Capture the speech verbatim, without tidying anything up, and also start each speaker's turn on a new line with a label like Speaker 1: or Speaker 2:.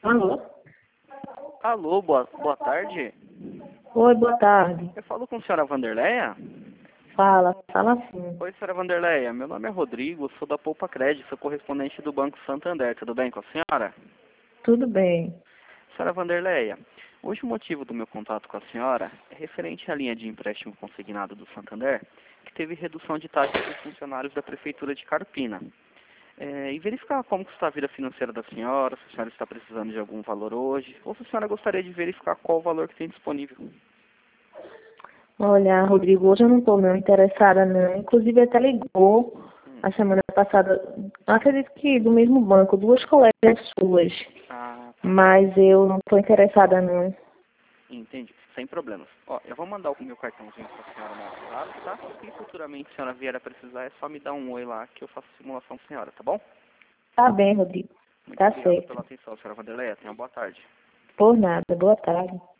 Speaker 1: Alô?
Speaker 2: Alô, boa, boa tarde.
Speaker 1: Oi, boa tarde.
Speaker 2: Eu falo com a senhora Vanderleia?
Speaker 1: Fala, fala sim.
Speaker 2: Oi, senhora Vanderleia. Meu nome é Rodrigo, sou da Poupa Crédito, sou correspondente do Banco Santander. Tudo bem com a senhora?
Speaker 1: Tudo bem.
Speaker 2: Senhora Vanderleia, hoje o motivo do meu contato com a senhora é referente à linha de empréstimo consignado do Santander, que teve redução de taxas dos funcionários da Prefeitura de Carpina. É, e verificar como que está a vida financeira da senhora, se a senhora está precisando de algum valor hoje, ou se a senhora gostaria de verificar qual o valor que tem disponível.
Speaker 1: Olha, Rodrigo, hoje eu não estou não interessada não. Inclusive até ligou
Speaker 2: Hum.
Speaker 1: a semana passada, acredito que do mesmo banco, duas colegas suas.
Speaker 2: Ah, tá.
Speaker 1: Mas eu não estou interessada não.
Speaker 2: Entendi. Sem problemas. Ó, eu vou mandar o meu cartãozinho para a senhora no WhatsApp, tá? Se futuramente a senhora vier a precisar, é só me dar um oi lá que eu faço simulação com a senhora, tá bom?
Speaker 1: Tá bem, Rodrigo.
Speaker 2: Muito
Speaker 1: Tá
Speaker 2: obrigado
Speaker 1: certo.
Speaker 2: pela atenção, senhora Vanderleia. Tenha uma boa tarde.
Speaker 1: Por nada. Boa tarde.